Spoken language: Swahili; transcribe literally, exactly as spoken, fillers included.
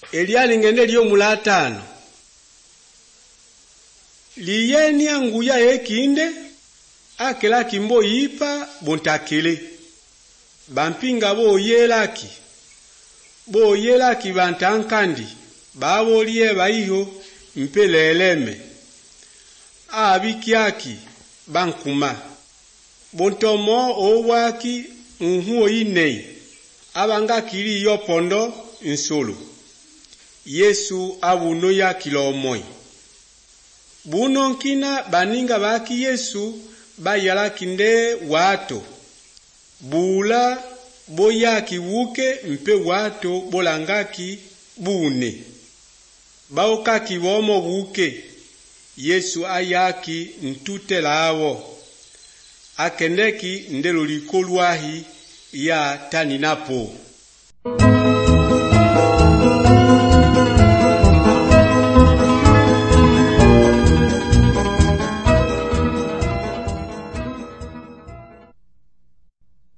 Eliali ngende liyo mulatano. Liyeni anguya ekinde, akela kimbo yipa bontakele. Bampinga bo yelaki. Bo yelaki bantankandi. Babo liye baiho mpeleleme. Abikiaki bankuma. Bontomo owaki unhuo inei. Abanga kiri yopondo insolo. Yesu abuno ya kilomoi. Buno nkina baninga baki Yesu bayala kinde wato. Bula boyaki wuke mpe wato bolangaki bune. Baokaki bomo wuke. Yesu ayaki ntute lawo. Akendeki ndelo likolwahi ya taninapo.